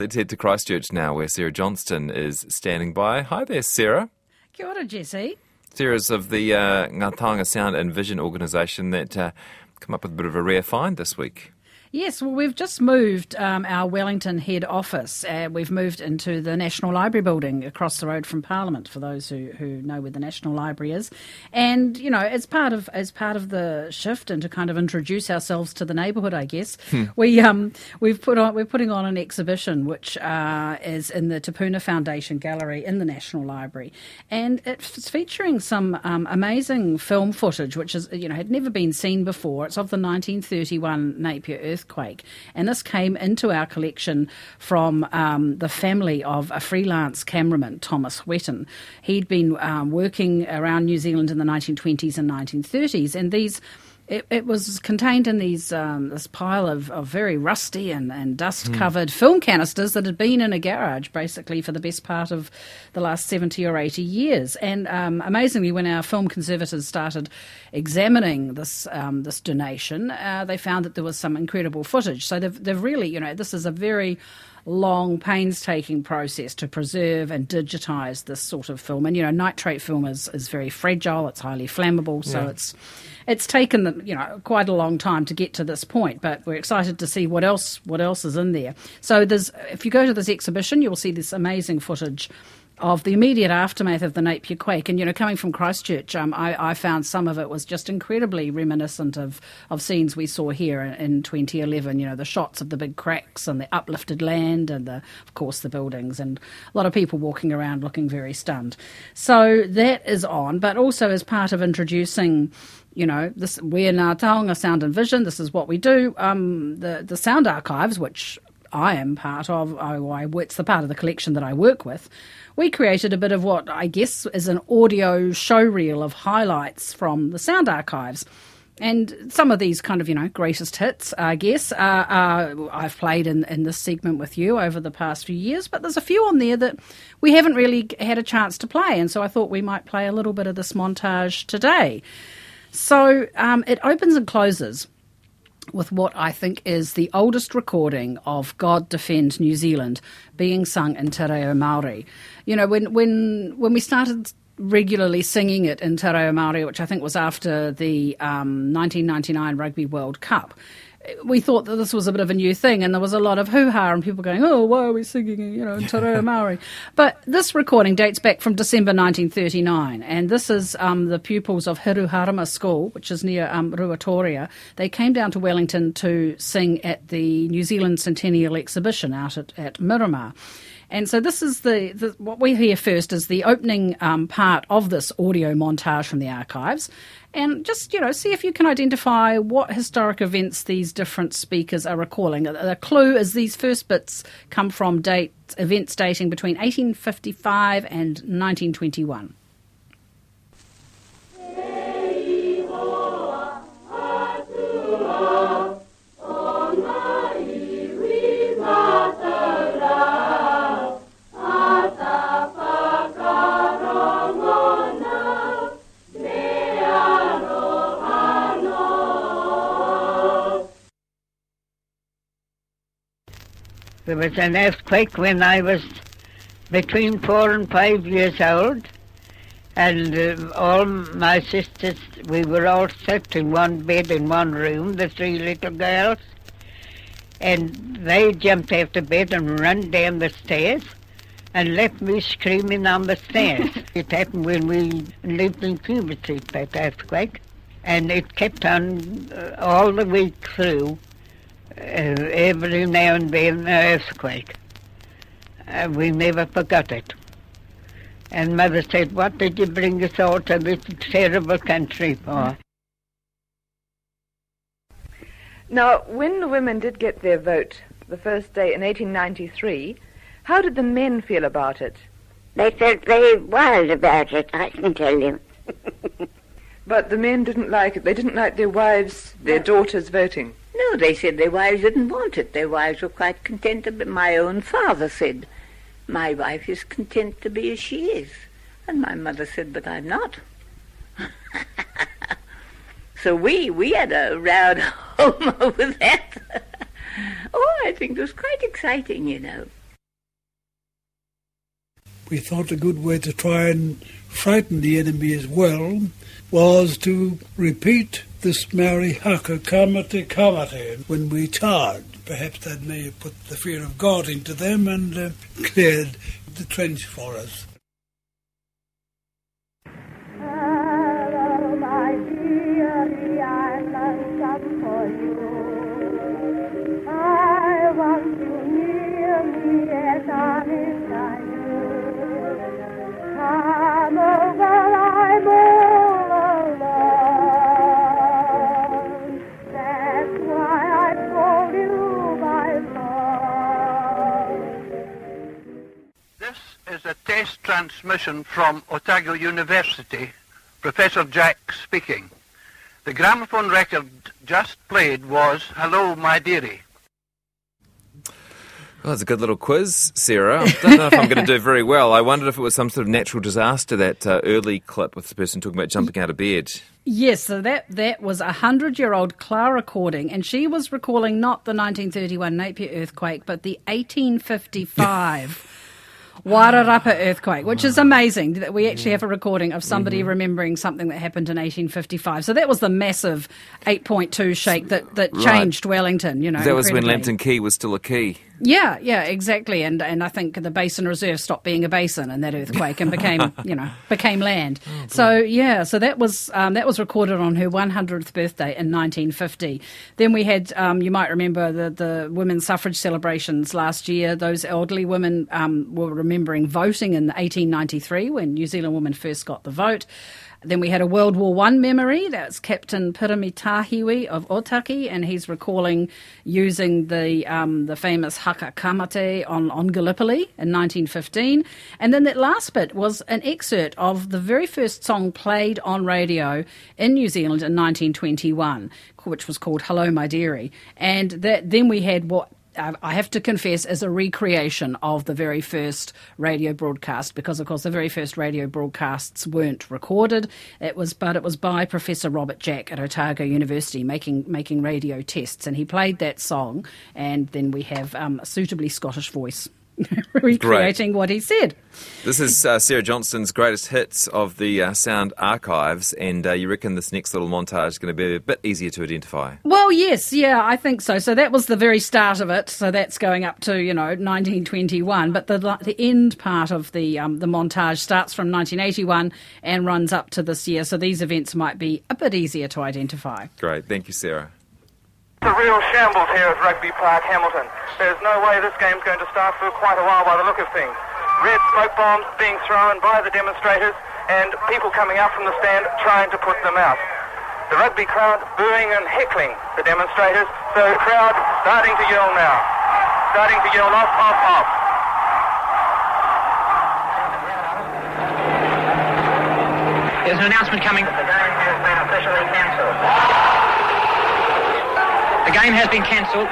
Let's head to Christchurch now, where Sarah Johnston is standing by. Hi there, Sarah. Kia ora, Jesse. Sarah's of the Ngā Taonga Sound and Vision organisation that come up with a bit of a rare find this week. Yes, well, we've just moved our Wellington head office. We've moved into the National Library building across the road from Parliament, for those who know where the National Library is. And, you know, as part of the shift and to kind of introduce ourselves to the neighbourhood, I guess, we're putting on an exhibition which is in the Te Puna Foundation Gallery in the National Library. And it's featuring some amazing film footage, which is, you know, had never been seen before. It's of the 1931 Napier earthquake, and this came into our collection from the family of a freelance cameraman, Thomas Whetton. He'd been working around New Zealand in the 1920s and 1930s, and it was contained in this pile of very rusty and dust-covered film canisters that had been in a garage basically for the best part of the last 70 or 80 years. And amazingly, when our film conservators started examining this donation, they found that there was some incredible footage. So they've really, you know, this is a very long, painstaking process to preserve and digitise this sort of film. And, you know, nitrate film is very fragile, it's highly flammable, so it's taken them, you know, quite a long time to get to this point, but we're excited to see what else is in there. So if you go to this exhibition, you'll see this amazing footage of the immediate aftermath of the Napier quake. And, you know, coming from Christchurch, I found some of it was just incredibly reminiscent of scenes we saw here in 2011, you know, the shots of the big cracks and the uplifted land and, of course, the buildings, and a lot of people walking around looking very stunned. So that is on, but also as part of introducing, you know, we're Ngā Taonga Sound and Vision, this is what we do, the Sound Archives, which I am part of, it's the part of the collection that I work with. We created a bit of what I guess is an audio showreel of highlights from the Sound Archives. And some of these kind of, you know, greatest hits, I guess, I've played in this segment with you over the past few years, but there's a few on there that we haven't really had a chance to play, and so I thought we might play a little bit of this montage today. So it opens and closes with what I think is the oldest recording of God Defend New Zealand being sung in Te Reo Māori. You know, when we started regularly singing it in Te Reo Māori, which I think was after the 1999 Rugby World Cup, we thought that this was a bit of a new thing, and there was a lot of hoo-ha and people going, oh, why are we singing, you know, in Te Reo Māori? But this recording dates back from December 1939, and this is the pupils of Hiruharama School, which is near Ruatoria. They came down to Wellington to sing at the New Zealand Centennial Exhibition out at Miramar. And so this is what we hear first is the opening part of this audio montage from the archives. And just, you know, see if you can identify what historic events these different speakers are recalling. The clue is these first bits come from events dating between 1855 and 1921. There was an earthquake when I was between 4 and 5 years old, and all my sisters, we were all sit in one bed in one room, the 3 little girls, and they jumped out of bed and ran down the stairs and left me screaming on the stairs. It happened when we lived in Cuba Street, that earthquake, and it kept on all the week through. Every now and then an earthquake. We never forgot it. And Mother said, what did you bring us all to this terrible country for? Now, when the women did get their vote the first day in 1893, how did the men feel about it? They felt very wild about it, I can tell you. But the men didn't like it. They didn't like their wives, their daughters voting. No, they said their wives didn't want it. Their wives were quite content to be. My own father said, my wife is content to be as she is. And my mother said, but I'm not. So we had a round home over that. Oh, I think it was quite exciting, you know. We thought a good way to try and frighten the enemy as well was to repeat this Maori haka kamate kamate when we charged. Perhaps that may have put the fear of God into them and cleared the trench for us. Hello, my dearie, I'm come for you. I want you near me as honest I do. Come over, I'm all alone. That's why I call you my love. This is a test transmission from Otago University. Professor Jack speaking. The gramophone record just played was Hello, My Dearie. Well, it's a good little quiz, Sarah. I don't know if I'm going to do very well. I wondered if it was some sort of natural disaster, that early clip with the person talking about jumping out of bed. Yes, so that was a 100-year-old Clara recording, and she was recalling not the 1931 Napier earthquake, but the 1855 Wairarapa earthquake, which is amazing that we actually have a recording of somebody remembering something that happened in 1855. So that was the massive 8.2 shake that changed Wellington, you know. That was when Lambton Quay was still a quay. Yeah, exactly. And I think the Basin Reserve stopped being a basin in that earthquake and became, became land. So that was recorded on her 100th birthday in 1950. Then we had, you might remember the women's suffrage celebrations last year. Those elderly women were remembering voting in 1893 when New Zealand women first got the vote. Then we had a World War I memory. That's Captain Pirimi Tahiwi of Otaki, and he's recalling using the famous haka kamate on Gallipoli in 1915. And then that last bit was an excerpt of the very first song played on radio in New Zealand in 1921, which was called Hello, My Dearie. And then we had what I have to confess is a recreation of the very first radio broadcast, because of course the very first radio broadcasts weren't recorded. It was by Professor Robert Jack at Otago University making radio tests, and he played that song, and then we have a suitably Scottish voice recreating what he said. This is Sarah Johnston's greatest hits of the Sound archives, and you reckon this next little montage is going to be a bit easier to identify? Well, yes, I think so. So that was the very start of it. So that's going up to 1921, but the end part of the montage starts from 1981 and runs up to this year. So these events might be a bit easier to identify. Great, thank you, Sarah. It's a real shambles here at Rugby Park, Hamilton. There's no way this game's going to start for quite a while by the look of things. Red smoke bombs being thrown by the demonstrators and people coming out from the stand trying to put them out. The rugby crowd booing and heckling the demonstrators, so the crowd starting to yell now. Starting to yell off, off, off. There's an announcement coming. The game has been officially cancelled. The game has been cancelled.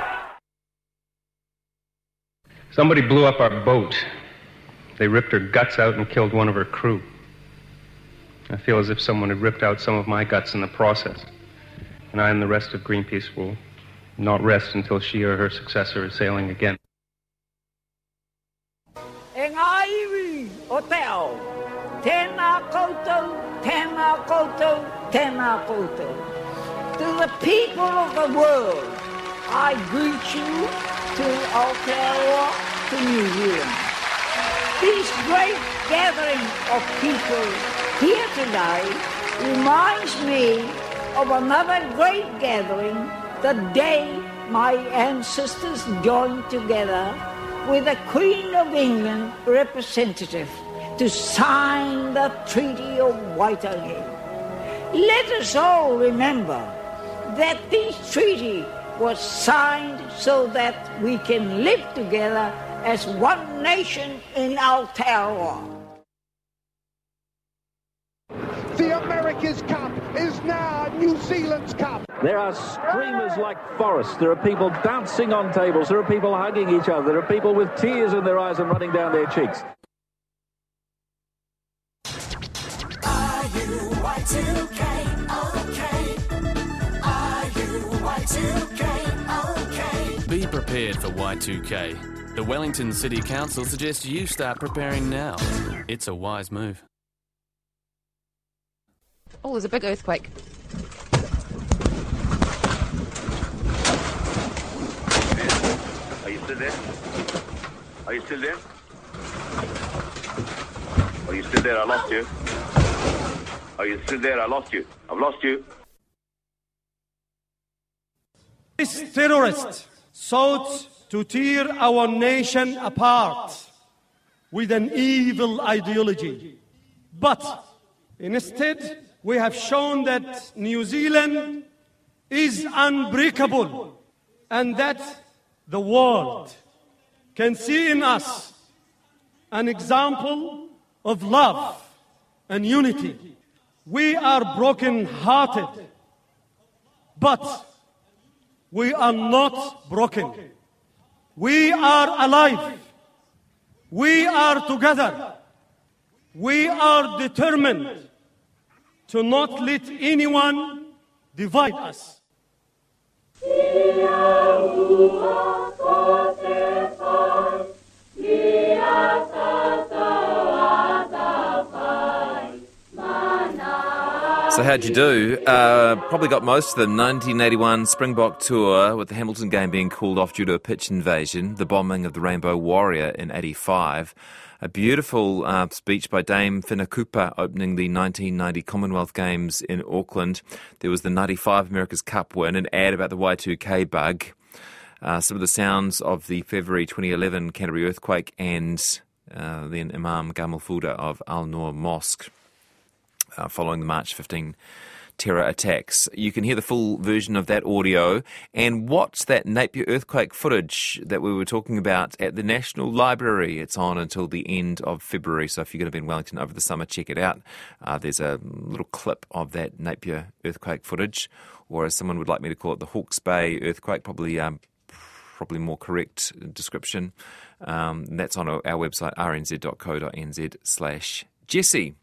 Somebody blew up our boat. They ripped her guts out and killed one of her crew. I feel as if someone had ripped out some of my guts in the process. And I and the rest of Greenpeace will not rest until she or her successor is sailing again. Engaiwi Hotel. Tēnā koutou, tēnā koutou, tēnā koutou. To the people of the world, I greet you to Aotearoa, to New Zealand. This great gathering of people here today reminds me of another great gathering the day my ancestors joined together with a Queen of England representative to sign the Treaty of Waitangi. Let us all remember that this treaty was signed so that we can live together as one nation in Aotearoa. The America's Cup is now New Zealand's Cup. There are streamers like forests. There are people dancing on tables. There are people hugging each other. There are people with tears in their eyes and running down their cheeks. Are you Y2K? Y2K, okay. Be prepared for Y2K. The Wellington City Council suggests you start preparing now. It's a wise move. Oh, there's a big earthquake. Are you still there? Are you still there? Are you still there? I lost you. Are you still there? I lost you. I've lost you. This terrorist sought to tear our nation apart with an evil ideology. But instead, we have shown that New Zealand is unbreakable and that the world can see in us an example of love and unity. We are broken-hearted, but we are not broken. We are alive. We are together. We are determined to not let anyone divide us. So how'd you do? Probably got most of the 1981 Springbok tour, with the Hamilton game being called off due to a pitch invasion, the bombing of the Rainbow Warrior in 85. A beautiful speech by Dame Whina opening the 1990 Commonwealth Games in Auckland. There was the 95 America's Cup win, an ad about the Y2K bug. Some of the sounds of the February 2011 Canterbury earthquake, and then Imam Gamal Fuda of Al Noor Mosque following the March 15 terror attacks. You can hear the full version of that audio and watch that Napier earthquake footage that we were talking about at the National Library. It's on until the end of February, so if you're going to be in Wellington over the summer, check it out. There's a little clip of that Napier earthquake footage, or as someone would like me to call it, the Hawke's Bay earthquake, probably more correct description. And that's on our website, rnz.co.nz/Jesse.